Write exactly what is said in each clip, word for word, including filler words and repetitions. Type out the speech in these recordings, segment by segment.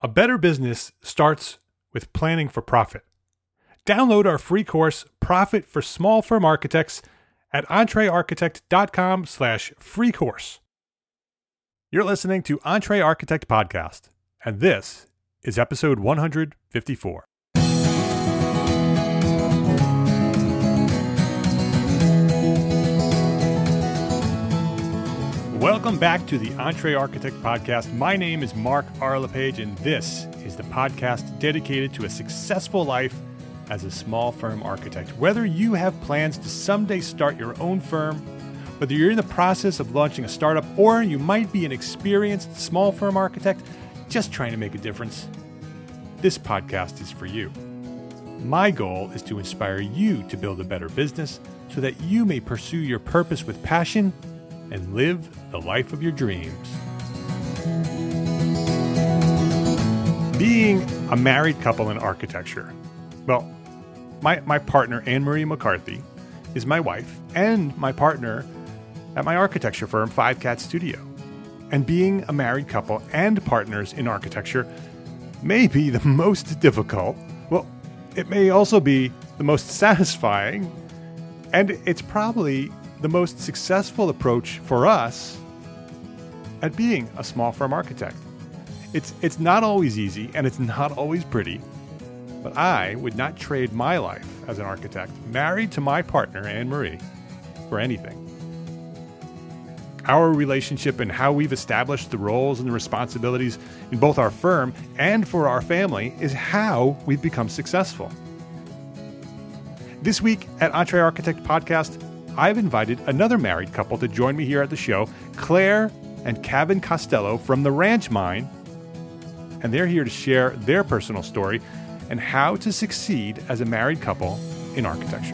A better business starts with planning for profit. Download our free course, Profit for Small Firm Architects, at entrearchitect.com slash free course. You're listening to Entre Architect Podcast, and this is episode one hundred fifty-four. Welcome back to the Entre Architect Podcast. My name is Mark R. LePage, and this is the podcast dedicated to a successful life as a small firm architect. Whether you have plans to someday start your own firm, whether you're in the process of launching a startup, or you might be an experienced small firm architect just trying to make a difference, this podcast is for you. My goal is to inspire you to build a better business so that you may pursue your purpose with passion and live the life of your dreams. Being a married couple in architecture. Well, my, my partner, Anne-Marie McCarthy, is my wife and my partner at my architecture firm, Five Cat Studio. And being a married couple and partners in architecture may be the most difficult. Well, it may also be the most satisfying, and it's probably the most successful approach for us at being a small firm architect. It's it's not always easy, and it's not always pretty, but I would not trade my life as an architect, married to my partner, Anne-Marie, for anything. Our relationship and how we've established the roles and the responsibilities in both our firm and for our family is how we've become successful. This week at Entre Architect Podcast, I've invited another married couple to join me here at the show, Claire and Kevin Costello from the Ranch Mine, and they're here to share their personal story and how to succeed as a married couple in architecture.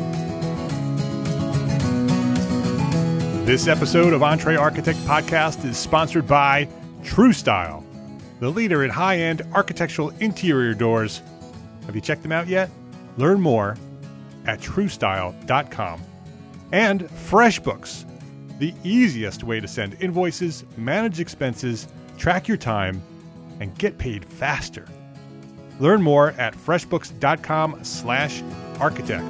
This episode of Entre Architect Podcast is sponsored by TruStyle, the leader in high-end architectural interior doors. Have you checked them out yet? Learn more at true style dot com. And FreshBooks, the easiest way to send invoices, manage expenses, track your time, and get paid faster. Learn more at freshbooks.com slash architect.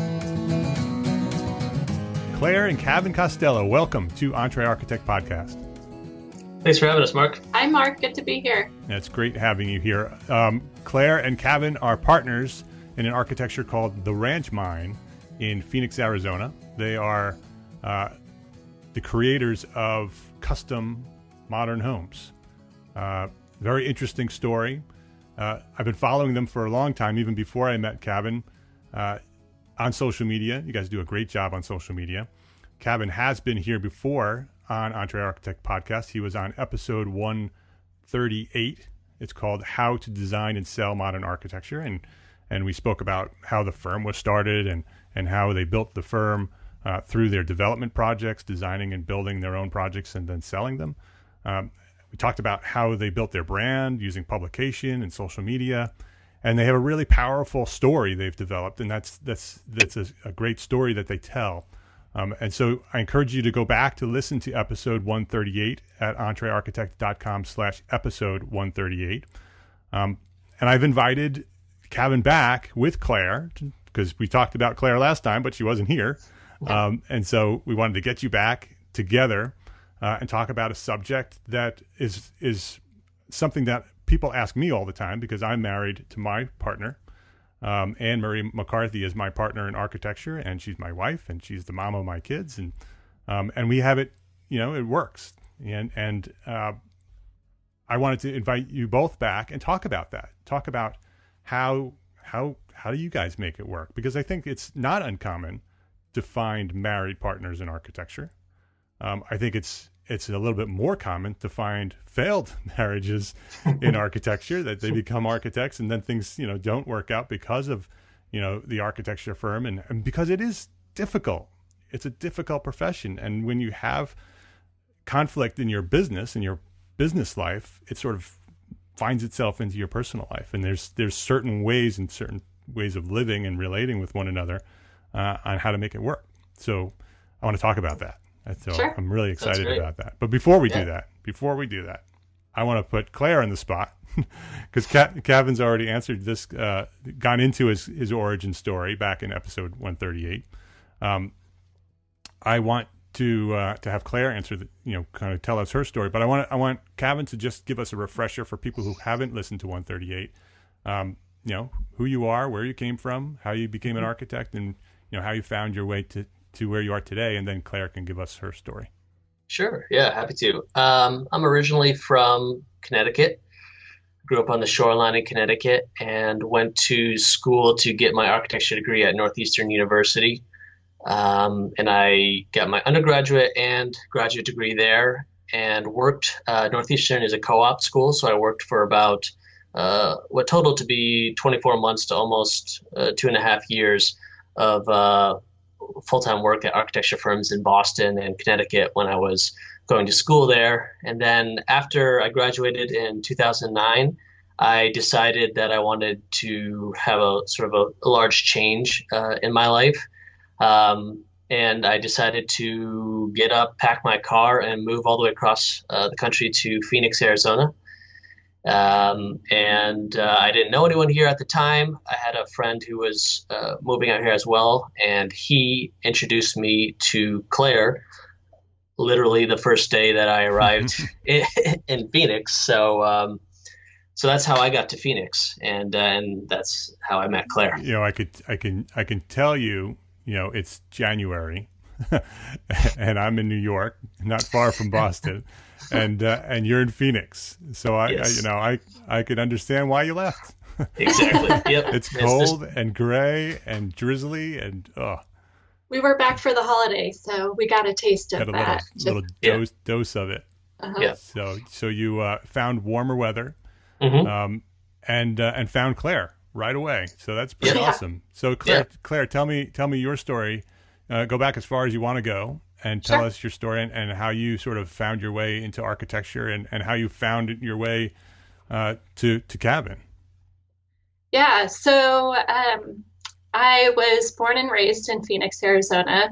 Claire and Kevin Costello, welcome to Entre Architect Podcast. Thanks for having us, Mark. Hi, Mark. Good to be here. It's great having you here. Um, Claire and Kevin are partners in an architecture called The Ranch Mine in Phoenix, Arizona. They are uh, the creators of custom modern homes. Uh, very interesting story. Uh, I've been following them for a long time, even before I met Kevin, uh, on social media. You guys do a great job on social media. Kevin has been here before on Entre Architect Podcast. He was on episode one thirty-eight. It's called How to Design and Sell Modern Architecture. And and we spoke about how the firm was started and, and how they built the firm uh, through their development projects, designing and building their own projects and then selling them. Um, We talked about how they built their brand using publication and social media, and they have a really powerful story they've developed, and that's that's that's a, a great story that they tell. Um, and so I encourage you to go back to listen to episode one thirty-eight at entrearchitect.com slash episode one thirty-eight. Um, and I've invited Kevin back with Claire, because we talked about Claire last time, but she wasn't here. Um, and so we wanted to get you back together Uh, and talk about a subject that is is something that people ask me all the time, because I'm married to my partner. Um, Anne-Marie McCarthy is my partner in architecture, and she's my wife, and she's the mom of my kids, and um, and we have it, you know, it works. And and uh, I wanted to invite you both back and talk about that. Talk about how how how do you guys make it work? Because I think it's not uncommon to find married partners in architecture. Um, I think it's it's a little bit more common to find failed marriages in architecture, that they become architects and then things, you know, don't work out because of, you know, the architecture firm, and, and because it is difficult. It's a difficult profession. And when you have conflict in your business, in your business life, it sort of finds itself into your personal life. And there's there's certain ways and certain ways of living and relating with one another uh, on how to make it work. So I want to talk about that. So sure. I'm really excited about that. But before we yeah. do that, before we do that, I want to put Claire on the spot because Kevin's already answered this, uh, gone into his, his origin story back in episode one thirty-eight. Um, I want to uh, to have Claire answer, the, you know, kind of tell us her story. But I want I want Kevin to just give us a refresher for people who haven't listened to one thirty-eight. Um, you know, who you are, where you came from, how you became an architect, and you know how you found your way to, to where you are today. And then Claire can give us her story. Sure. Yeah, happy to. Um, I'm originally from Connecticut. Grew up on the shoreline in Connecticut and went to school to get my architecture degree at Northeastern University. Um, and I got my undergraduate and graduate degree there and worked. Uh, Northeastern is a co-op school, so I worked for about uh, what totaled to be twenty-four months to almost uh, two and a half years of uh, full-time work at architecture firms in Boston and Connecticut when I was going to school there. And then after I graduated in two thousand nine, I decided that I wanted to have a sort of a, a large change uh, in my life. Um, and I decided to get up, pack my car, and move all the way across uh, the country to Phoenix, Arizona. Um, and uh, I didn't know anyone here at the time. I had a friend who was uh, moving out here as well, and he introduced me to Claire literally the first day that I arrived in, in Phoenix. So um, so that's how I got to Phoenix, and uh, and that's how I met Claire. You know, I could I can I can tell you, you know, it's January, and I'm in New York, not far from Boston. And uh, and you're in Phoenix, so I, Yes. I you know I I could understand why you left. Exactly. Yep. It's Yes, cold there's- and gray and drizzly and oh, We were back for the holiday, so we got a taste of got a little that. Just- little Yeah. dose dose of it. uh-huh. Yeah. So so you uh, found warmer weather, Mhm. um, and uh, and found Claire right away. So that's pretty Yeah. awesome. So Claire, Yeah. Claire, tell me tell me your story. Uh, go back as far as you want to go, and tell Sure. us your story and, and how you sort of found your way into architecture, and, and how you found your way uh, to to Kevin. Yeah, so um, I was born and raised in Phoenix, Arizona,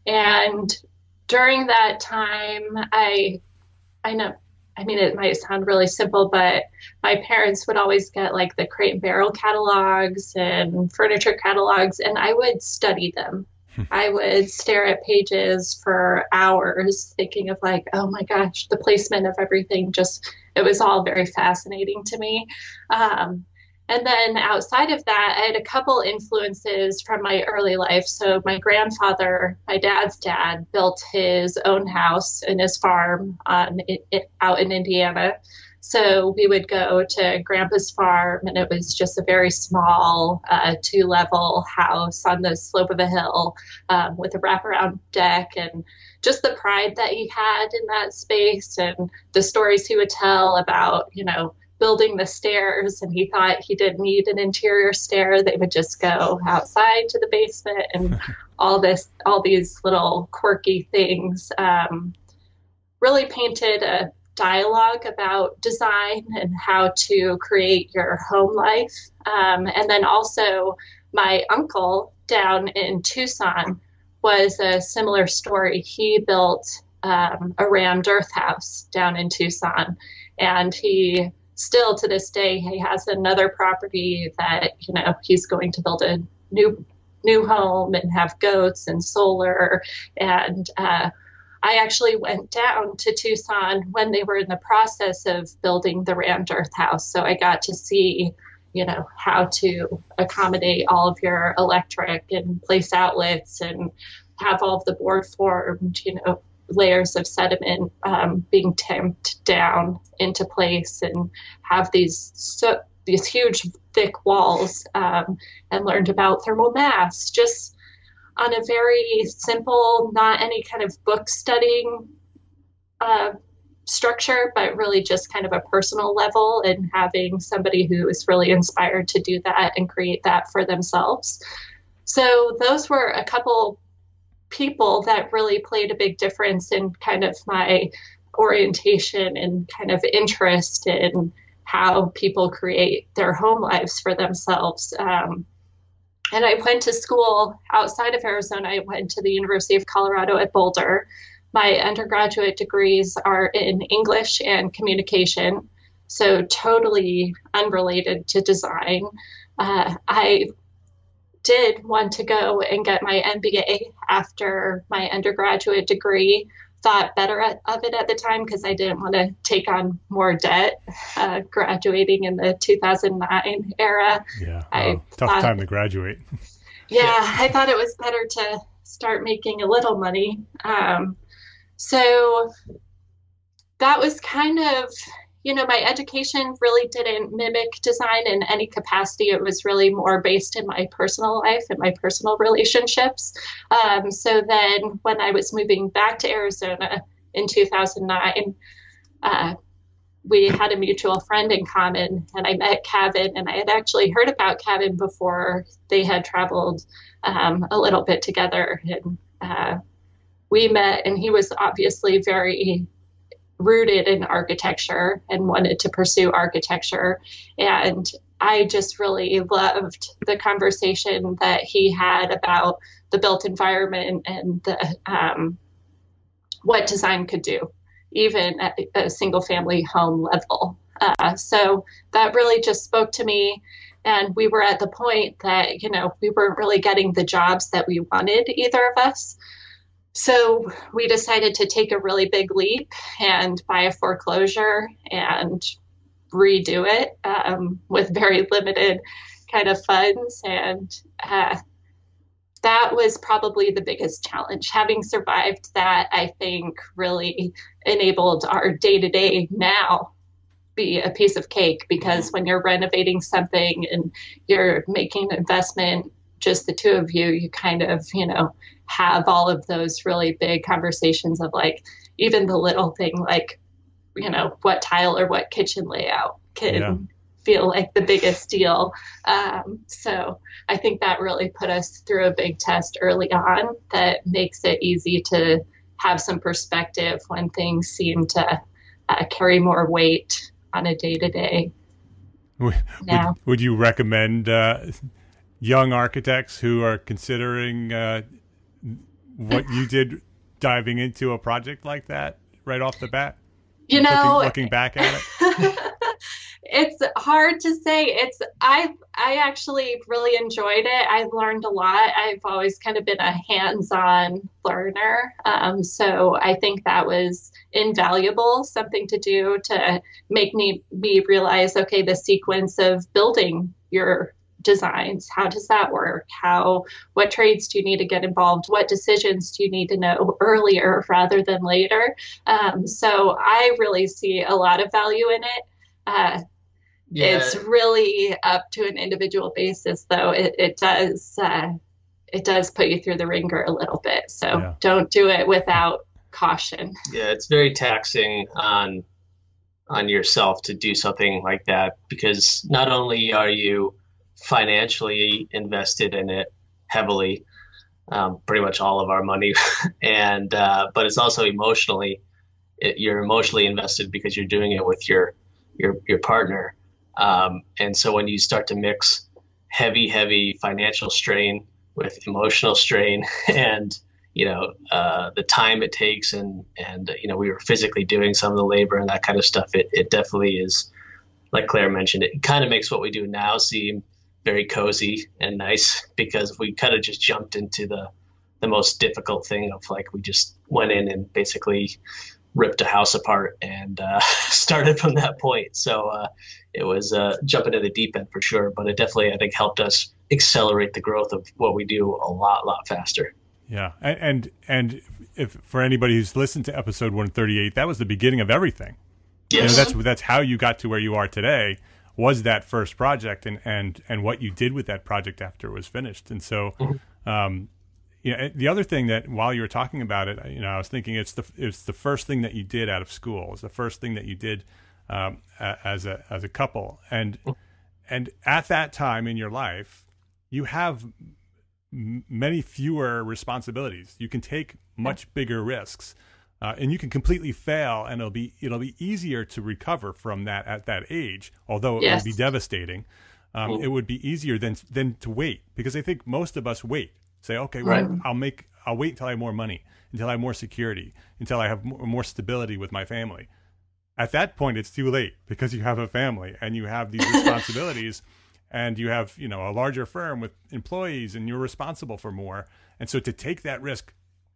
and during that time, I, I know, I mean, it might sound really simple, but my parents would always get like the Crate and Barrel catalogs and furniture catalogs, and I would study them. I would stare at pages for hours thinking of like, oh my gosh, the placement of everything. Just, it was all very fascinating to me. Um, and then outside of that, I had a couple influences from my early life. So my grandfather, my dad's dad, built his own house in his farm on, it, it, out in Indiana. So we would go to Grandpa's farm, and it was just a very small uh, two-level house on the slope of a hill um, with a wraparound deck, and just the pride that he had in that space and the stories he would tell about, you know, building the stairs. And he thought he didn't need an interior stair. They would just go outside to the basement and all this, all these little quirky things um, really painted a dialogue about design and how to create your home life. Um, and then also my uncle down in Tucson was a similar story. He built um, a rammed earth house down in Tucson, and he still to this day, he has another property that, you know, he's going to build a new new home and have goats and solar. And uh, I actually went down to Tucson when they were in the process of building the rammed earth house. So I got to see, you know, how to accommodate all of your electric and place outlets and have all of the board formed, you know, layers of sediment um, being tamped down into place and have these so these huge thick walls um, and learned about thermal mass just on a very simple, not any kind of book studying uh, structure, but really just kind of a personal level, and having somebody who is really inspired to do that and create that for themselves. So those were a couple people that really played a big difference in kind of my orientation and kind of interest in how people create their home lives for themselves. Um, And I went to school outside of Arizona. I went to the University of Colorado at Boulder. My undergraduate degrees are in English and communication. so totally unrelated to design. Uh, I did want to go and get my M B A after my undergraduate degree. Thought better at, of it at the time because I didn't want to take on more debt. Uh, graduating in the two thousand nine era, yeah, I oh, tough thought, time to graduate. Yeah, yeah, I thought it was better to start making a little money. Um, so that was kind of, you know, my education really didn't mimic design in any capacity. It was really more based in my personal life and my personal relationships. Um, so then when I was moving back to Arizona in two thousand nine, uh, we had a mutual friend in common, and I met Kevin, and I had actually heard about Kevin before. They had traveled um, a little bit together, and uh, we met, and he was obviously very rooted in architecture and wanted to pursue architecture. And I just really loved the conversation that he had about the built environment and the, um, what design could do, even at a single family home level. Uh, so that really just spoke to me. And we were at the point that, you know, we weren't really getting the jobs that we wanted, either of us. So we decided to take a really big leap and buy a foreclosure and redo it um, with very limited kind of funds. And uh, that was probably the biggest challenge. Having survived that, I think really enabled our day-to-day now be a piece of cake, because when you're renovating something and you're making an investment, just the two of you, you kind of, you know, have all of those really big conversations of like, even the little thing like, you know, what tile or what kitchen layout can yeah. feel like the biggest deal. Um, so I think that really put us through a big test early on that makes it easy to have some perspective when things seem to uh, carry more weight on a day-to-day. Would, now. Would, would you recommend uh, young architects who are considering uh, what you did diving into a project like that right off the bat? You know, looking, looking back at it, it's hard to say. It's I I actually really enjoyed it. I've learned a lot. I've always kind of been a hands-on learner, um, so I think that was invaluable. Something to do to make me me realize, okay, the sequence of building your designs, how does that work? How, what trades do you need to get involved? What decisions do you need to know earlier rather than later? Um, so I really see a lot of value in it. Uh, yeah. It's really up to an individual basis, though. It, it does uh, it does put you through the ringer a little bit. So yeah. Don't do it without caution. Yeah, it's very taxing on on yourself to do something like that, because not only are you financially invested in it heavily, um, pretty much all of our money, and uh, but it's also emotionally, it, you're emotionally invested because you're doing it with your your your partner, um, and so when you start to mix heavy heavy financial strain with emotional strain, and you know uh, the time it takes, and and you know we were physically doing some of the labor and that kind of stuff, it it definitely is, like Claire mentioned, it kind of makes what we do now seem very cozy and nice, because we kind of just jumped into the the most difficult thing of like, we just went in and basically ripped a house apart and uh, started from that point. So uh, it was uh, jumping into the deep end for sure, but it definitely, I think, helped us accelerate the growth of what we do a lot, lot faster. Yeah. And, and, and if for anybody who's listened to episode one thirty-eight, that was the beginning of everything. Yes. You know, that's, that's how you got to where you are today, was that first project, and, and, and what you did with that project after it was finished. And so, mm-hmm. um, you know, the other thing that while you were talking about it, you know, I was thinking it's the, it's the first thing that you did out of school. It's the first thing that you did, um, as a, as a couple. And, and at that time in your life, you have m- many fewer responsibilities. You can take much bigger risks. Uh, and you can completely fail, and it'll be it'll be easier to recover from that at that age. Although it yes. would be devastating, um, mm. it would be easier than than to wait, because I think most of us wait. Say, okay, right. well, I'll make I'll wait until I have more money, until I have more security, until I have more, more stability with my family. At that point, it's too late because you have a family and you have these responsibilities and you have, you know, a larger firm with employees and you're responsible for more. And so to take that risk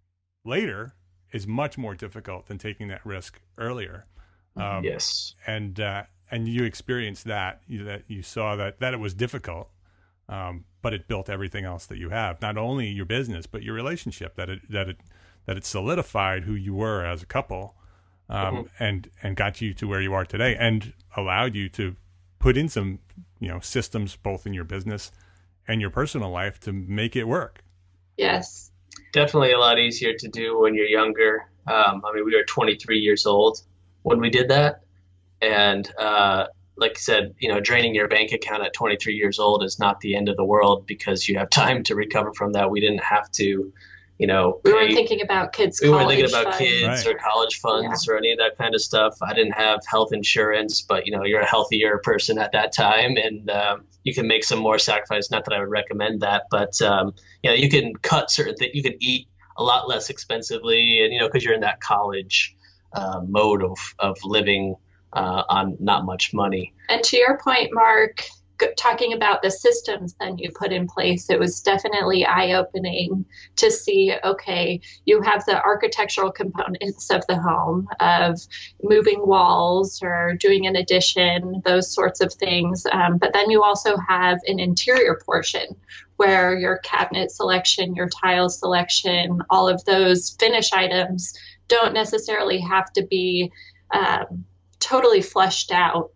later is much more difficult than taking that risk earlier. Um, yes. And, uh, and you experienced that, you, that you saw that, that it was difficult, um, but it built everything else that you have, not only your business, but your relationship, that it, that it, that it solidified who you were as a couple. Um, mm-hmm. and, and got you to where you are today and allowed you to put in some, you know, systems both in your business and your personal life to make it work. Yes. Definitely a lot easier to do when you're younger. Um, I mean, we were twenty-three years old when we did that. And, uh, like I said, you know, draining your bank account at twenty-three years old is not the end of the world because you have time to recover from that. We didn't have to, you know, we weren't thinking about kids' we college weren't thinking about funds. kids Right. or college funds Yeah. or any of that kind of stuff. I didn't have health insurance, but you know, you're a healthier person at that time, and um, you can make some more sacrifice. Not that I would recommend that, but um, you know, you can cut certain things. You can eat a lot less expensively, and you know, because you're in that college uh, mode of of living uh, on not much money. And to your point, Mark, g- talking about the systems then you put in place, it was definitely eye-opening to see, okay, you have the architectural components of the home, of moving walls or doing an addition, those sorts of things. Um, but then you also have an interior portion where your cabinet selection, your tile selection, all of those finish items don't necessarily have to be um, totally fleshed out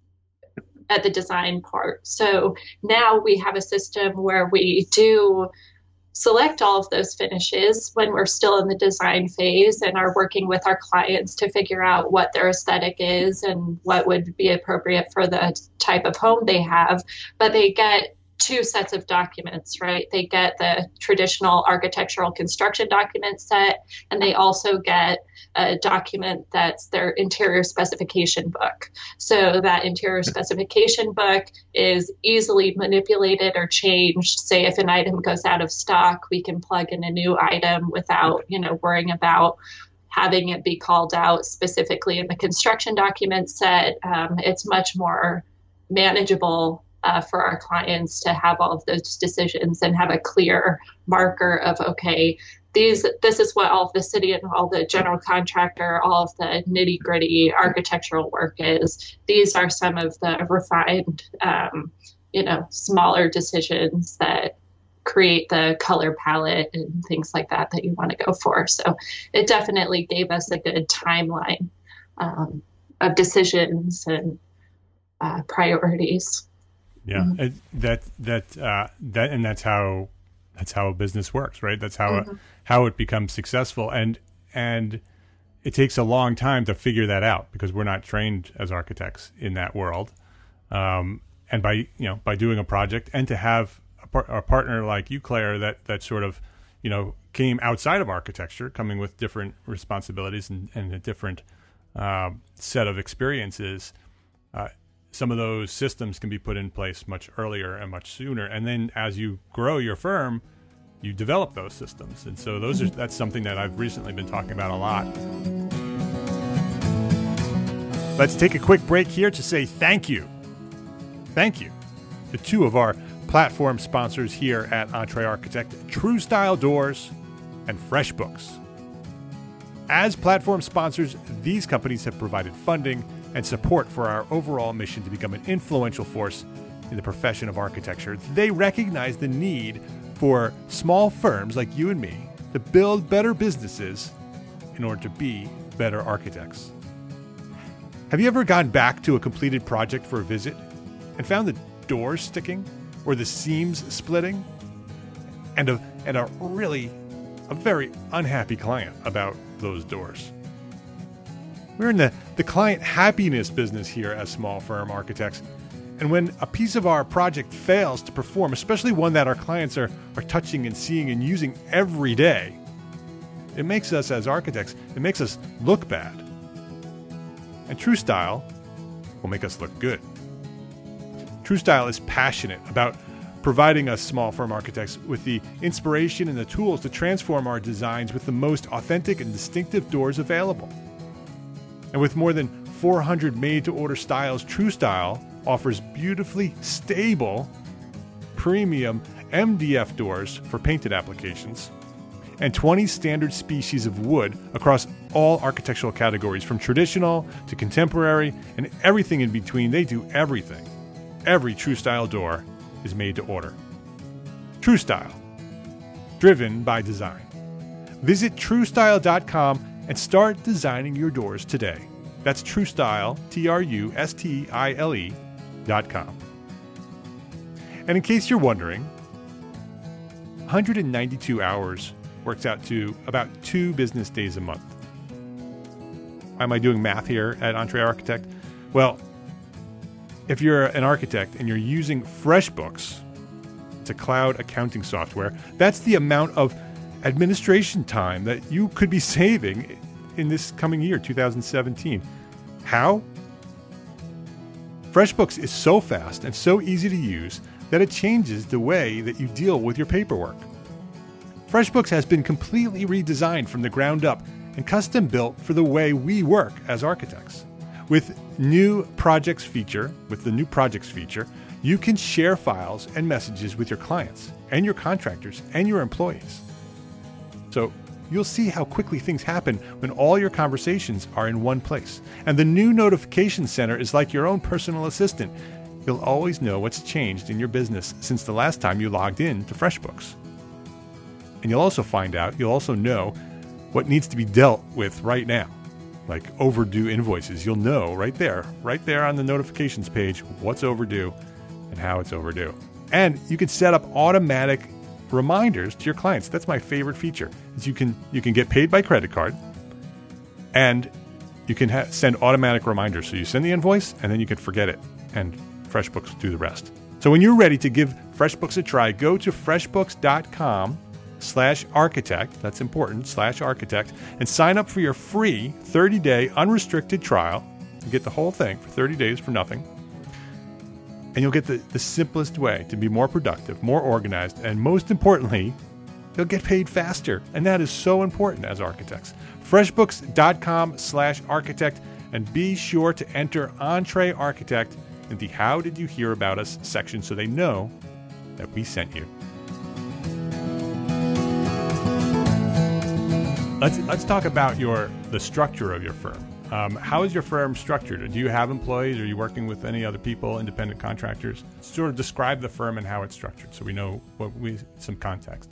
at the design part. So now we have a system where we do select all of those finishes when we're still in the design phase and are working with our clients to figure out what their aesthetic is and what would be appropriate for the type of home they have. But they get two sets of documents, right? They get the traditional architectural construction document set, and they also get a document that's their interior specification book. So that interior specification book is easily manipulated or changed. Say if an item goes out of stock, we can plug in a new item without, you know, worrying about having it be called out specifically in the construction document set. Um, it's much more manageable Uh, for our clients to have all of those decisions and have a clear marker of, okay, these this is what all of the city and all the general contractor, all of the nitty gritty architectural work is. These are some of the refined, um, you know, smaller decisions that create the color palette and things like that that you want to go for. So it definitely gave us a good timeline um, of decisions and uh, priorities. Yeah, mm-hmm. it, that that uh, that and that's how that's how a business works, right? That's how mm-hmm. it, how it becomes successful, and and it takes a long time to figure that out because we're not trained as architects in that world. Um, and by you know by doing a project and to have a, par- a partner like you, Claire, that that sort of you know came outside of architecture, coming with different responsibilities and, and a different uh, set of experiences. Uh, some of those systems can be put in place much earlier and much sooner. And then as you grow your firm, you develop those systems. And so those are, that's something that I've recently been talking about a lot. Let's take a quick break here to say thank you. Thank you to two of our platform sponsors here at Entre Architect, True Style Doors and FreshBooks. As platform sponsors, these companies have provided funding and support for our overall mission to become an influential force in the profession of architecture. They recognize the need for small firms like you and me to build better businesses in order to be better architects. Have you ever gone back to a completed project for a visit and found the doors sticking or the seams splitting and a, and a really, a very unhappy client about those doors? We're in the, the client happiness business here as small firm architects. And when a piece of our project fails to perform, especially one that our clients are, are touching and seeing and using every day, it makes us as architects, it makes us look bad. And True Style will make us look good. True Style is passionate about providing us small firm architects with the inspiration and the tools to transform our designs with the most authentic and distinctive doors available. And with more than four hundred made-to-order styles, TrueStyle offers beautifully stable, premium M D F doors for painted applications, and twenty standard species of wood across all architectural categories, from traditional to contemporary and everything in between. They do everything. Every TrueStyle door is made to order. TrueStyle, driven by design. Visit True Style dot com and start designing your doors today. That's TrueStyle, T R U S T I L E, dot com. And in case you're wondering, one hundred ninety-two hours works out to about two business days a month. Am I doing math here at Entree Architect? Well, if you're an architect and you're using FreshBooks, it's a cloud accounting software, that's the amount of administration time that you could be saving in this coming year, two thousand seventeen. How? FreshBooks is so fast and so easy to use that it changes the way that you deal with your paperwork. FreshBooks has been completely redesigned from the ground up and custom built for the way we work as architects. With new projects feature, with the new projects feature, you can share files and messages with your clients and your contractors and your employees. So you'll see how quickly things happen when all your conversations are in one place. And the new notification center is like your own personal assistant. You'll always know what's changed in your business since the last time you logged in to FreshBooks. And you'll also find out, you'll also know what needs to be dealt with right now, like overdue invoices. You'll know right there, right there on the notifications page, what's overdue and how it's overdue. And you can set up automatic reminders to your clients. That's my favorite feature. Is you can you can get paid by credit card, and you can ha- send automatic reminders. So you send the invoice, and then you can forget it, and FreshBooks will do the rest. So when you're ready to give FreshBooks a try, go to freshbooks dot com slash architect. That's important, slash architect, and sign up for your free thirty-day unrestricted trial. You get the whole thing for thirty days for nothing. And you'll get the, the simplest way to be more productive, more organized, and most importantly, you'll get paid faster. And that is so important as architects. freshbooks dot com slash architect, and be sure to enter Entree Architect in the How Did You Hear About Us section so they know that we sent you. Let's let's talk about your the structure of your firm. Um, how is your firm structured? Do you have employees? Are you working with any other people, independent contractors? Sort of describe the firm and how it's structured so we know what we some context.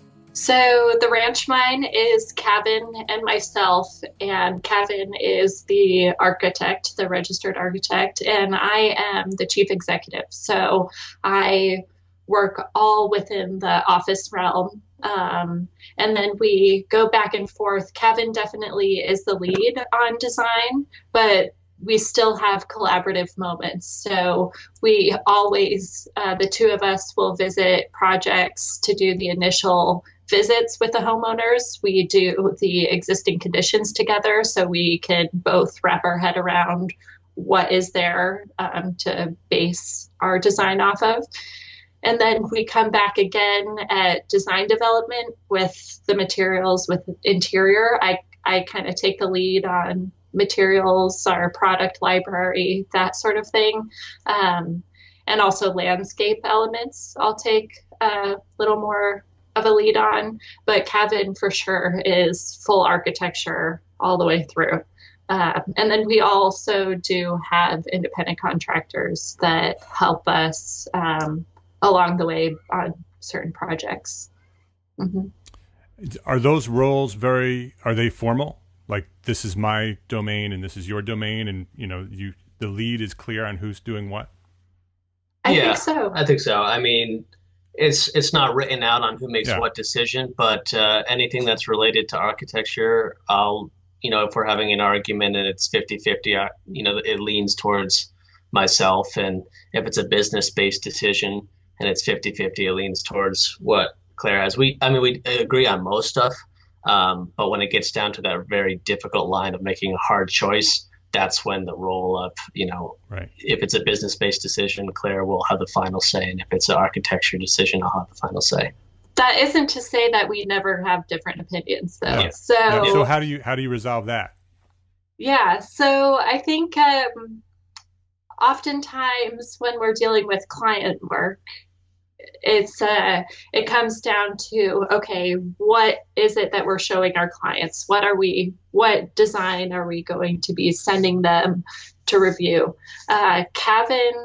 So the Ranch Mine is Kevin and myself, and Kevin is the architect, the registered architect, and I am the chief executive. So I work all within the office realm. Um, and then we go back and forth. Kevin definitely is the lead on design, but we still have collaborative moments. So we always, uh, the two of us will visit projects to do the initial visits with the homeowners. We do the existing conditions together so we can both wrap our head around what is there um, to base our design off of. And then we come back again at design development with the materials, with interior. I, I kind of take the lead on materials, our product library, that sort of thing. Um, and also landscape elements I'll take a little more of a lead on. But Kevin, for sure, is full architecture all the way through. Uh, and then we also do have independent contractors that help us um, along the way on certain projects. Mm-hmm. Are those roles very, are they formal? Like, this is my domain and this is your domain, and, you know, you the lead is clear on who's doing what? I yeah, think so. I think so. I mean, it's it's not written out on who makes yeah. what decision, but uh, anything that's related to architecture, I'll, you know, if we're having an argument and it's fifty-fifty, uh, you know, it leans towards myself. And if it's a business-based decision and it's fifty-fifty, it leans towards what Claire has. We, I mean, we agree on most stuff, um, but when it gets down to that very difficult line of making a hard choice, that's when the role of, you know, right. if it's a business-based decision, Claire will have the final say. And if it's an architecture decision, I'll have the final say. That isn't to say that we never have different opinions, though. Yeah. So, yeah. so how do you how do you resolve that? Yeah, so I think um, oftentimes when we're dealing with client work, it's uh it comes down to, okay, what is it that we're showing our clients? What are we what design are we going to be sending them to review? Uh, Kevin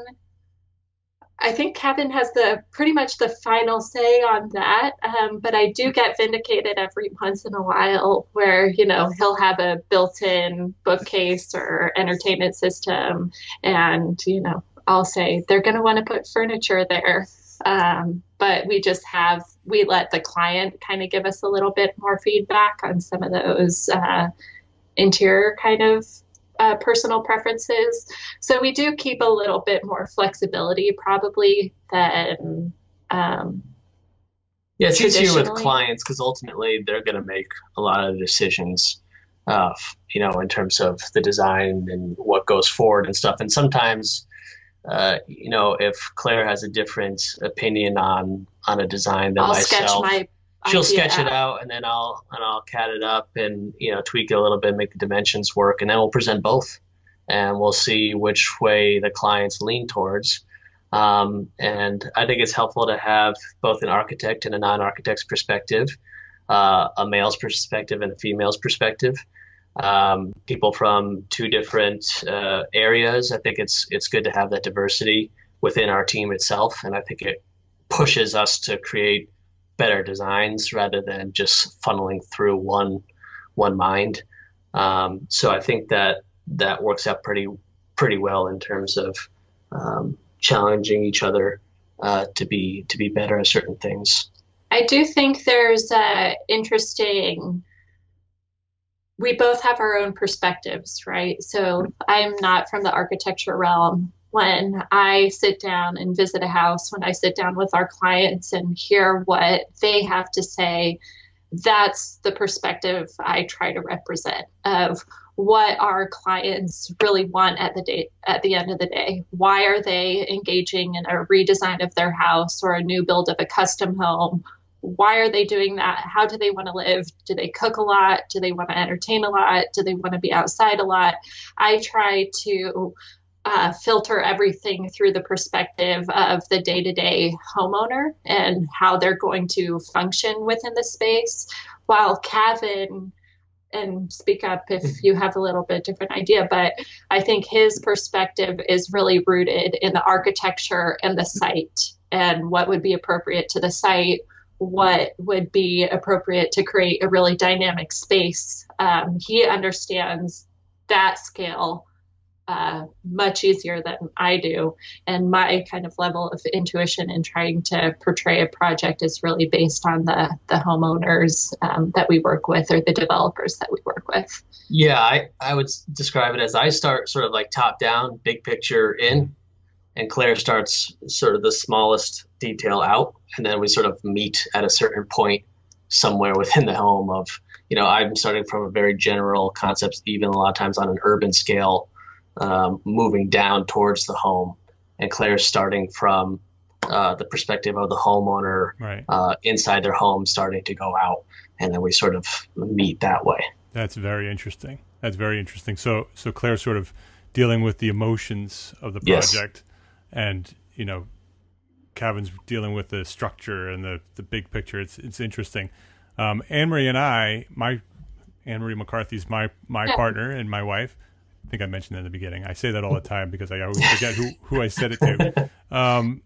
I think Kevin has the pretty much the final say on that. Um, but I do get vindicated every once in a while where, you know, he'll have a built-in bookcase or entertainment system, and, you know, I'll say they're going to want to put furniture there. Um, but we just have we let the client kind of give us a little bit more feedback on some of those uh, interior kind of uh, personal preferences. So we do keep a little bit more flexibility probably than um, Yeah, it's easier with clients because ultimately they're going to make a lot of the decisions, uh, you know, in terms of the design and what goes forward and stuff. And sometimes, uh, you know, if Claire has a different opinion on on a design than I'll myself, sketch my she'll idea sketch it out. out, and then I'll and I'll cat it up and, you know, tweak it a little bit, make the dimensions work, and then we'll present both, and we'll see which way the clients lean towards. Um, and I think it's helpful to have both an architect and a non-architect's perspective, uh, a male's perspective and a female's perspective. Um, people from two different uh, areas. I think it's it's good to have that diversity within our team itself, and I think it pushes us to create better designs rather than just funneling through one one mind. Um, so I think that that works out pretty pretty well in terms of um, challenging each other uh, to be to be better at certain things. I do think there's a interesting we both have our own perspectives, right? So I'm not from the architecture realm. When I sit down and visit a house, when I sit down with our clients and hear what they have to say, that's the perspective I try to represent of what our clients really want at the day, at the end of the day. Why are they engaging in a redesign of their house or a new build of a custom home? Why are they doing that? How do they want to live? Do they cook a lot? Do they want to entertain a lot? Do they want to be outside a lot? I try to uh, filter everything through the perspective of the day-to-day homeowner and how they're going to function within the space, while Kevin, and speak up if you have a little bit different idea, but I think his perspective is really rooted in the architecture and the site and what would be appropriate to the site, what would be appropriate to create a really dynamic space. Um, he understands that scale uh, much easier than I do. And my kind of level of intuition in trying to portray a project is really based on the, the homeowners um, that we work with or the developers that we work with. Yeah, I, I would describe it as I start sort of like top down, big picture in, and Claire starts sort of the smallest detail out, and then we sort of meet at a certain point somewhere within the home of, you know, I'm starting from a very general concept, even a lot of times on an urban scale, um, moving down towards the home, and Claire's starting from uh, the perspective of the homeowner, right, uh, inside their home, starting to go out, and then we sort of meet that way. That's very interesting. That's very interesting. So, so Claire's sort of dealing with the emotions of the project. Yes. And, you know, Kevin's dealing with the structure and the, the big picture. It's it's interesting. Um, Anne-Marie and I, my Anne-Marie McCarthy's my my yeah. partner and my wife. I think I mentioned that in the beginning. I say that all the time because I always forget who, who I said it to. Um,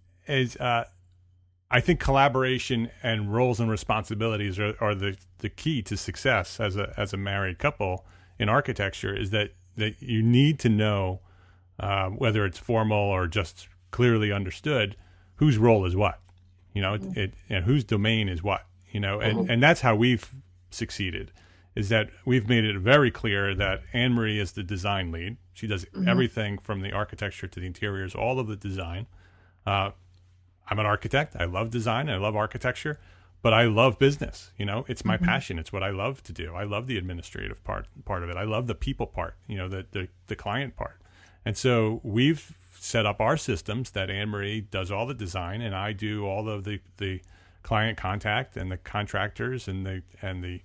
is uh, I think collaboration and roles and responsibilities are, are the, the key to success as a as a married couple in architecture. Is that that you need to know. Uh, whether it's formal or just clearly understood, whose role is what, you know, mm-hmm. it, and whose domain is what, you know, and, mm-hmm. and that's how we've succeeded, is that we've made it very clear that Anne-Marie is the design lead. She does mm-hmm. everything from the architecture to the interiors, all of the design. Uh, I'm an architect. I love design. I love architecture, but I love business. You know, it's my mm-hmm. passion. It's what I love to do. I love the administrative part, part of it. I love the people part, you know, the, the, the client part. And so we've set up our systems that Anne-Marie does all the design and I do all of the, the client contact and the contractors and the and the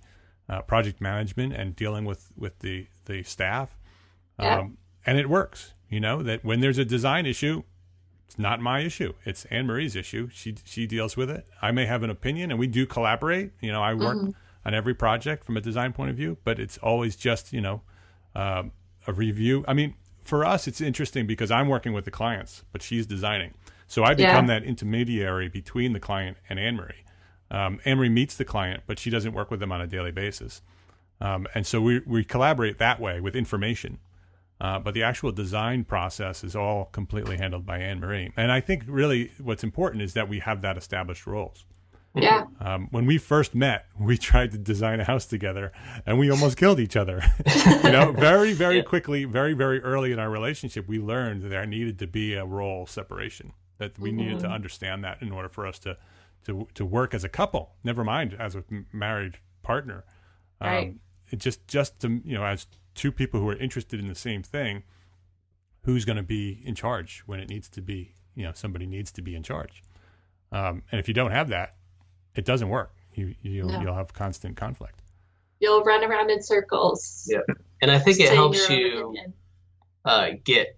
uh, project management and dealing with with the the staff, um, Yeah. and it works. You know that when there's a design issue, it's not my issue. It's Anne Marie's issue. She she deals with it. I may have an opinion, and we do collaborate. You know, I work Mhm. on every project from a design point of view, but it's always just, you know, um, a review. I mean, for us, it's interesting because I'm working with the clients, but she's designing. So I become Yeah. that intermediary between the client and Anne Marie. Um, Anne Marie meets the client, but she doesn't work with them on a daily basis. Um, and so we, we collaborate that way with information. Uh, but the actual design process is all completely handled by Anne Marie. And I think really what's important is that we have that established roles. Yeah. Um, when we first met, we tried to design a house together, and we almost killed each other. You know, very, very Yeah. quickly, very, very early in our relationship, we learned that there needed to be a role separation. That we needed to understand that in order for us to to to work as a couple. Never mind as a m- married partner. Um, Right. It just just to, you know, as two people who are interested in the same thing, who's going to be in charge when it needs to be? You know, somebody needs to be in charge. Um, and if you don't have that, it doesn't work. You you'll, No. you'll have constant conflict. You'll run around in circles. Yeah. And I think it saying helps your own you opinion. uh, get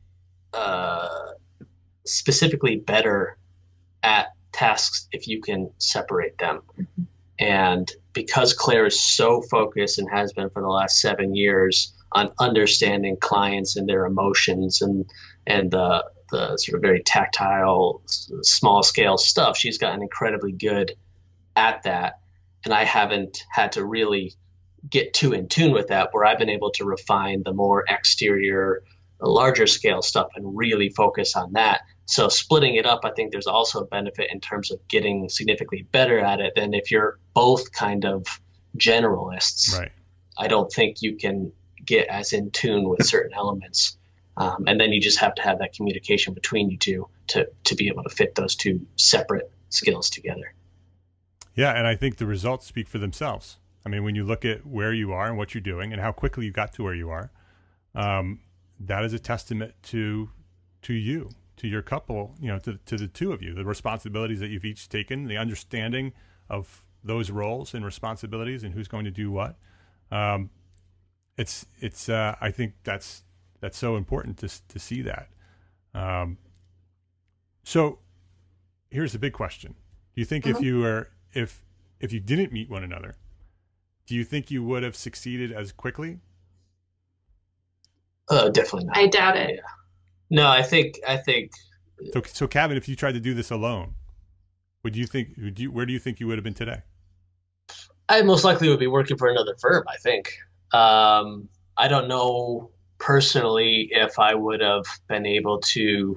uh, specifically better at tasks if you can separate them. Mhm. And because Claire is so focused and has been for the last seven years on understanding clients and their emotions and and the the sort of very tactile, s- small scale stuff, she's gotten incredibly good at that. And I haven't had to really get too in tune with that, where I've been able to refine the more exterior, larger scale stuff and really focus on that. So splitting it up, I think there's also a benefit in terms of getting significantly better at it than if you're both kind of generalists. Right. I don't think you can get as in tune with certain elements. Um, and then you just have to have that communication between you two to, to be able to fit those two separate skills together. Yeah, and I think the results speak for themselves. I mean, when you look at where you are and what you're doing and how quickly you got to where you are, um, that is a testament to to you, to your couple, you know, to to the two of you, the responsibilities that you've each taken, the understanding of those roles and responsibilities and who's going to do what. Um, it's it's uh, I think that's that's so important to to see that. Um, so here's the big question: do you think if Mhm. you were if if you didn't meet one another, do you think you would have succeeded as quickly? Uh, definitely not. I doubt it. Yeah. No, I think I think So, so Kevin, if you tried to do this alone, would you think? Would you? Where do you think you would have been today? I most likely would be working for another firm, I think. Um, I don't know personally if I would have been able to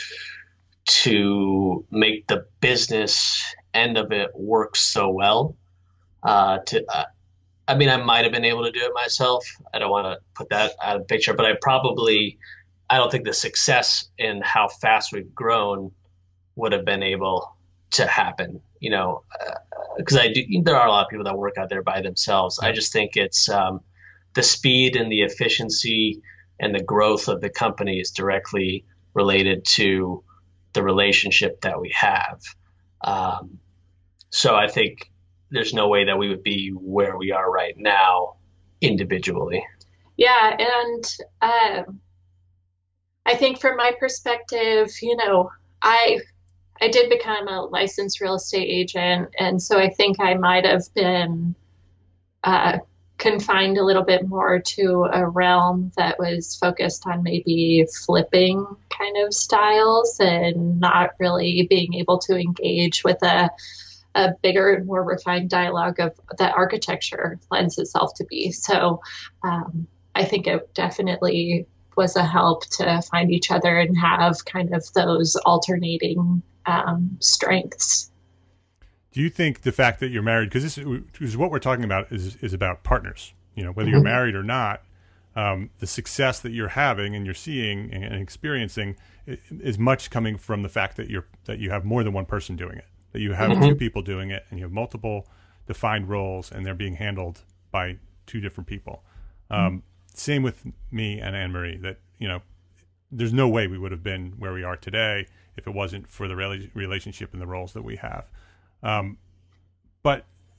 to make the business end of it work so well. Uh, to, uh, I mean, I might have been able to do it myself. I don't want to put that out of the picture, but I probably, I don't think the success in how fast we've grown would have been able to happen, you know, because I do, there are a lot of people that work out there by themselves. I just think it's um, the speed and the efficiency and the growth of the company is directly related to the relationship that we have. Um, so I think there's no way that we would be where we are right now individually. Yeah, and um, I think from my perspective, you know, I I did become a licensed real estate agent, and so I think I might have been uh, confined a little bit more to a realm that was focused on maybe flipping kind of styles and not really being able to engage with a a bigger and more refined dialogue of that architecture lends itself to be. So um, I think it definitely was a help to find each other and have kind of those alternating um, strengths. Do you think the fact that you're married, because this is, because what we're talking about is is about partners, you know, whether you're married or not, um, the success that you're having and you're seeing and experiencing is much coming from the fact that you're that you have more than one person doing it, that you have Mhm. two people doing it, and you have multiple defined roles, and they're being handled by two different people. Um, same with me and Anne Marie. That, you know, there's no way we would have been where we are today if it wasn't for the rela- relationship and the roles that we have. Um, but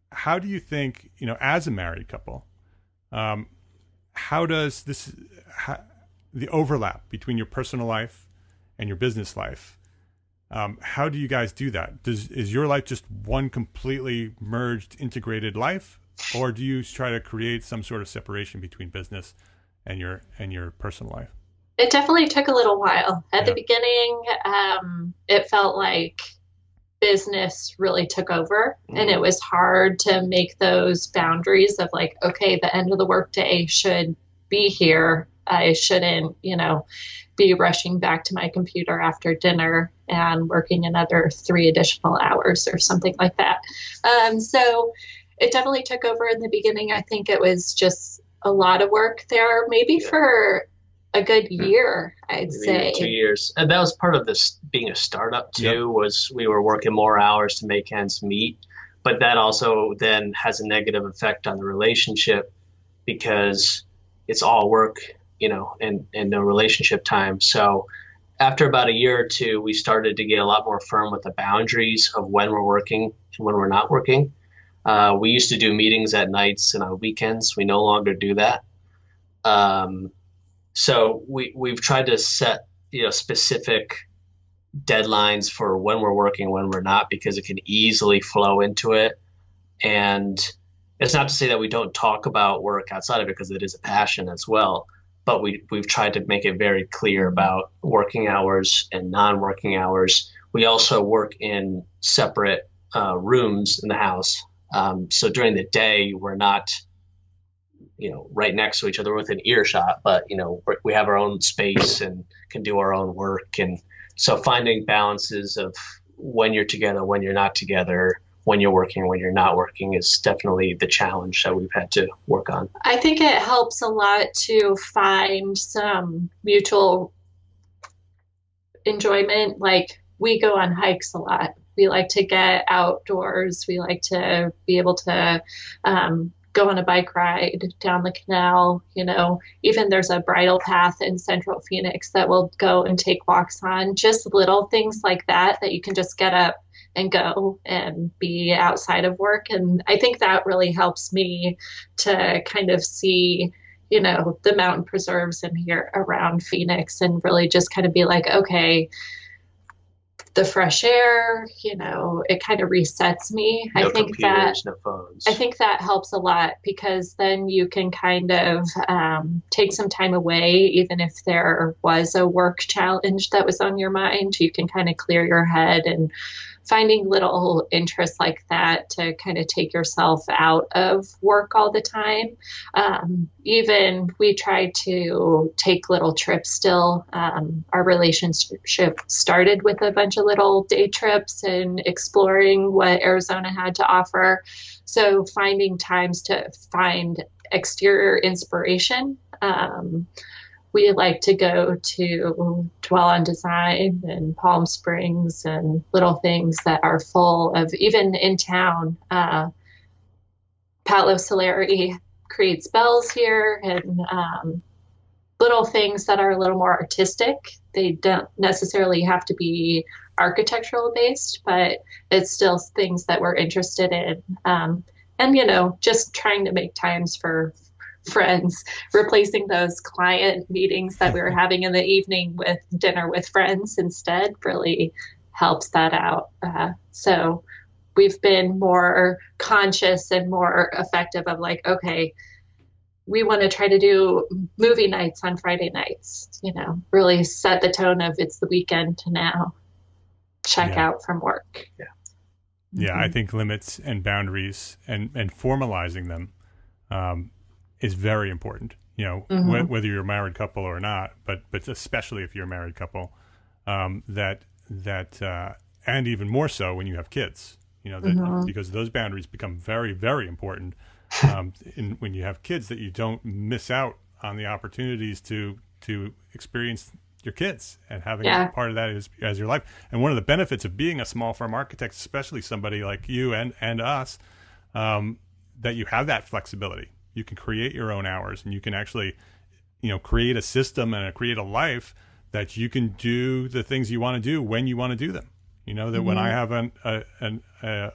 how do you think, you know, as a married couple, um, how does this, how, the overlap between your personal life and your business life, um, how do you guys do that? Does, is your life just one completely merged, integrated life, or do you try to create some sort of separation between business and your, and your personal life? It definitely took a little while. At Yeah. the beginning, um, it felt like business really took over, mm-hmm. and it was hard to make those boundaries of like, okay, the end of the workday should be here. I shouldn't, you know, be rushing back to my computer after dinner and working another three additional hours or something like that. Um, so it definitely took over in the beginning. I think it was just a lot of work there, maybe yeah. for a good year, I'd Maybe say. Two years. And that was part of this being a startup too, yep. was we were working more hours to make ends meet. But that also then has a negative effect on the relationship because it's all work, you know, and, and no relationship time. So after about a year or two, we started to get a lot more firm with the boundaries of when we're working and when we're not working. Uh, we used to do meetings at nights and on weekends. We no longer do that. Um, So we, we've tried to set, you know, specific deadlines for when we're working, when we're not, because it can easily flow into it. And it's not to say that we don't talk about work outside of it, because it is a passion as well. But we, we've tried to make it very clear about working hours and non-working hours. We also work in separate uh, rooms in the house. Um, so during the day, we're not you know, right next to each other within earshot, but, you know, we have our own space and can do our own work. And so finding balances of when you're together, when you're not together, when you're working, when you're not working is definitely the challenge that we've had to work on. I think it helps a lot to find some mutual enjoyment. Like we go on hikes a lot. We like to get outdoors. We like to be able to, um, go on a bike ride down the canal, you know, even there's a bridle path in Central Phoenix that we'll go and take walks on, just little things like that, that you can just get up and go and be outside of work. And I think that really helps me to kind of see, you know, the mountain preserves in here around Phoenix and really just kind of be like, okay, the fresh air, you know, it kind of resets me. No I think that no phones. I think that helps a lot because then you can kind of um, take some time away, even if there was a work challenge that was on your mind, you can kind of clear your head, and finding little interests like that to kind of take yourself out of work all the time. Um, even we try to take little trips still. Um, our relationship started with a bunch of little day trips and exploring what Arizona had to offer. So finding times to find exterior inspiration. Um, We like to go to Dwell on Design and Palm Springs and little things that are full of, even in town, uh, Palo Solari creates bells here, and um, little things that are a little more artistic. They don't necessarily have to be architectural based, but it's still things that we're interested in. Um, and, you know, just trying to make times for friends, replacing those client meetings that we were having in the evening with dinner with friends instead really helps that out. Uh, so we've been more conscious and more effective of like, okay, we want to try to do movie nights on Friday nights, you know, really set the tone of it's the weekend to now check yeah. out from work. Yeah. Yeah. Mm-hmm. I think limits and boundaries and, and formalizing them, um, is very important, you know, mm-hmm. wh- whether you're a married couple or not, but, but especially if you're a married couple, um, that, that, uh, and even more so when you have kids, you know, that, mm-hmm. because those boundaries become very, very important, um, in, when you have kids, that you don't miss out on the opportunities to, to experience your kids and having yeah. part of that as, as your life. And one of the benefits of being a small firm architect, especially somebody like you and, and us, um, that you have that flexibility. You can create your own hours, and you can actually, you know, create a system and create a life that you can do the things you want to do when you want to do them. You know, that mm-hmm. when I have an, a, an, a,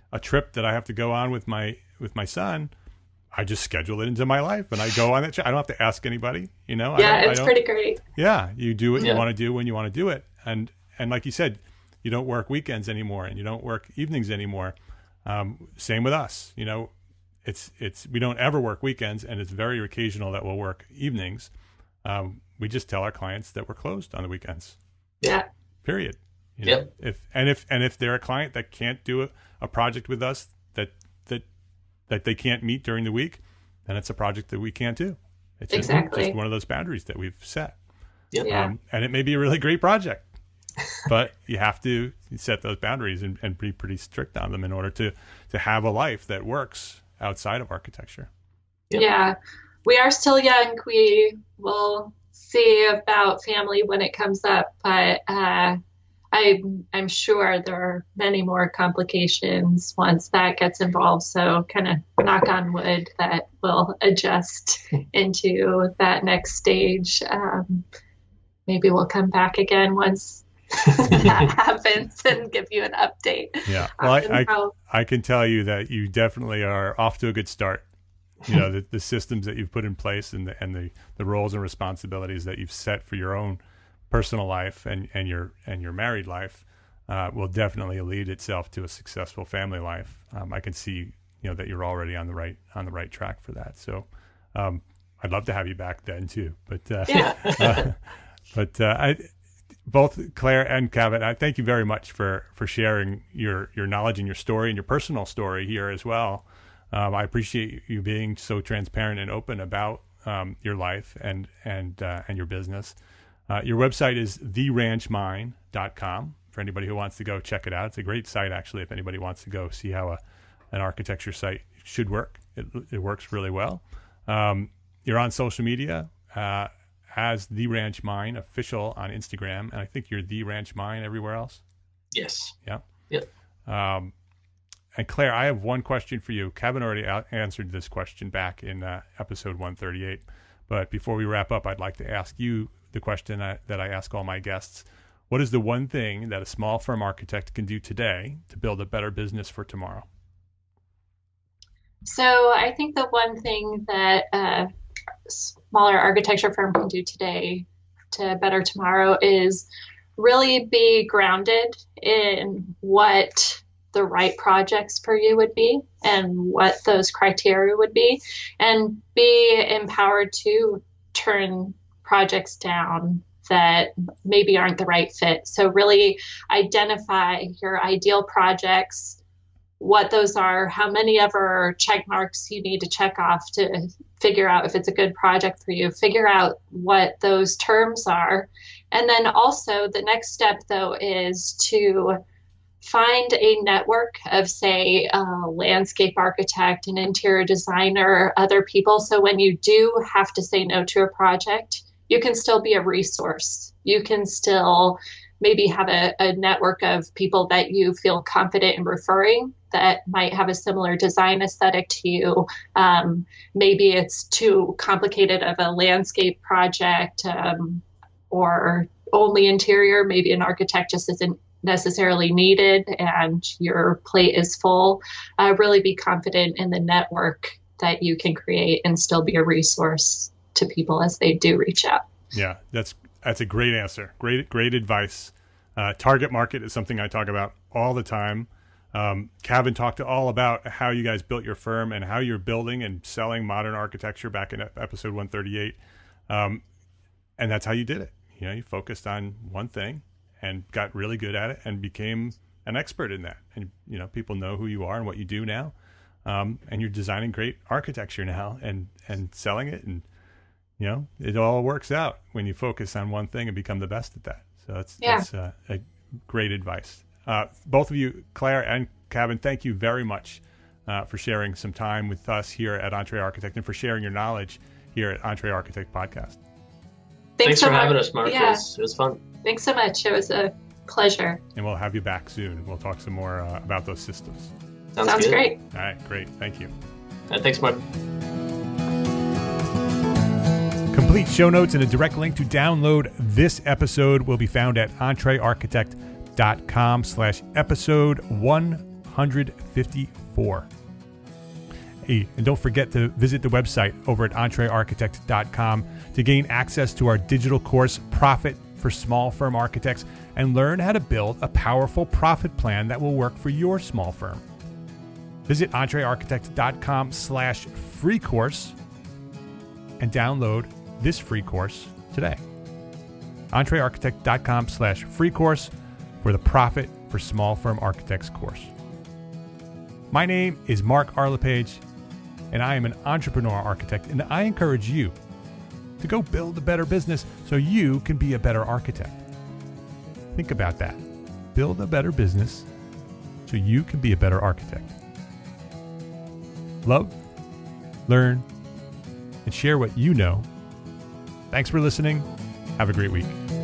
a trip that I have to go on with my with my son, I just schedule it into my life and I go on that trip. I don't have to ask anybody, you know. Yeah, I don't, it's I don't, pretty great. Yeah, you do what yeah. you want to do when you want to do it, and and like you said, you don't work weekends anymore, and you don't work evenings anymore. Um, same with us, you know. It's it's we don't ever work weekends, and it's very occasional that we'll work evenings. Um, we just tell our clients that we're closed on the weekends. Yeah. Period. You know, yep. If and if and if they're a client that can't do a, a project with us that that that they can't meet during the week, then it's a project that we can't do. It's just, exactly. just one of those boundaries that we've set. Yep. Yeah. Um, and it may be a really great project, but you have to set those boundaries and, and be pretty strict on them in order to to have a life that works outside of architecture. Yep. Yeah, we are still young. We will see about family when it comes up, but uh, I, I'm sure there are many more complications once that gets involved. So kind of knock on wood that we'll adjust into that next stage. Um, maybe we'll come back again once that happens and give you an update. Yeah. Well, I, I, how... I can tell you that you definitely are off to a good start. You know, the, the systems that you've put in place and the, and the, the roles and responsibilities that you've set for your own personal life and, and your and your married life uh, will definitely lead itself to a successful family life. Um, I can see, you know, that you're already on the right on the right track for that. So um, I'd love to have you back then too. But uh, yeah. uh, but uh, I. Both Claire and Kevin, I thank you very much for, for sharing your, your knowledge and your story and your personal story here as well. Um, I appreciate you being so transparent and open about um, your life and and uh, and your business. Uh, your website is the ranch mine dot com for anybody who wants to go check it out. It's a great site, actually, if anybody wants to go see how a, an architecture site should work. It, it works really well. Um, you're on social media. Uh, as The Ranch Mine official on Instagram, and I think you're The Ranch Mine everywhere else. Yes. Yeah. Yep. Um, and Claire, I have one question for you. Kevin already out- answered this question back in uh, episode one thirty-eight, but before we wrap up, I'd like to ask you the question I, that I ask all my guests. What is the one thing that a small firm architect can do today to build a better business for tomorrow? So I think the one thing that uh, smaller architecture firm can do today to better tomorrow is really be grounded in what the right projects for you would be and what those criteria would be, and be empowered to turn projects down that maybe aren't the right fit. So really identify your ideal projects, what those are, how many ever check marks you need to check off to figure out if it's a good project for you, figure out what those terms are. And then also the next step, though, is to find a network of, say, a landscape architect, an interior designer, other people. So when you do have to say no to a project, you can still be a resource. You can still maybe have a, a network of people that you feel confident in referring that might have a similar design aesthetic to you. Um, maybe it's too complicated of a landscape project um, or only interior. Maybe an architect just isn't necessarily needed and your plate is full. Uh, really be confident in the network that you can create and still be a resource to people as they do reach out. Yeah, that's that's a great answer. Great, great advice. Uh, target market is something I talk about all the time. Um, Kevin talked all about how you guys built your firm and how you're building and selling modern architecture back in episode one thirty-eight. Um, and that's how you did it. You know, you focused on one thing and got really good at it and became an expert in that. And, you know, people know who you are and what you do now. Um, and you're designing great architecture now and, and selling it. And, you know, it all works out when you focus on one thing and become the best at that. So that's, yeah. that's uh, a great advice. Uh, both of you, Claire and Kevin, thank you very much uh, for sharing some time with us here at Entre Architect and for sharing your knowledge here at Entre Architect Podcast. Thanks, Thanks so for much. having us, Mark. Yeah. It, was, it was fun. Thanks so much. It was a pleasure. And we'll have you back soon. We'll talk some more uh, about those systems. Sounds, Sounds good. great. All right, great. Thank you. Uh, thanks, Mark. Complete show notes and a direct link to download this episode will be found at entrearchitect.com slash episode one hundred fifty-four. Hey, and don't forget to visit the website over at entree architect dot com to gain access to our digital course, Profit for Small Firm Architects, and learn how to build a powerful profit plan that will work for your small firm. Visit entree architect dot com slash free course and download this free course today. entree architect dot com slash free course for the Profit for Small Firm Architects course. My name is Mark Arlepage, and I am an entrepreneur architect, and I encourage you to go build a better business so you can be a better architect. Think about that. Build a better business so you can be a better architect. Love, learn, and share what you know. Thanks for listening. Have a great week.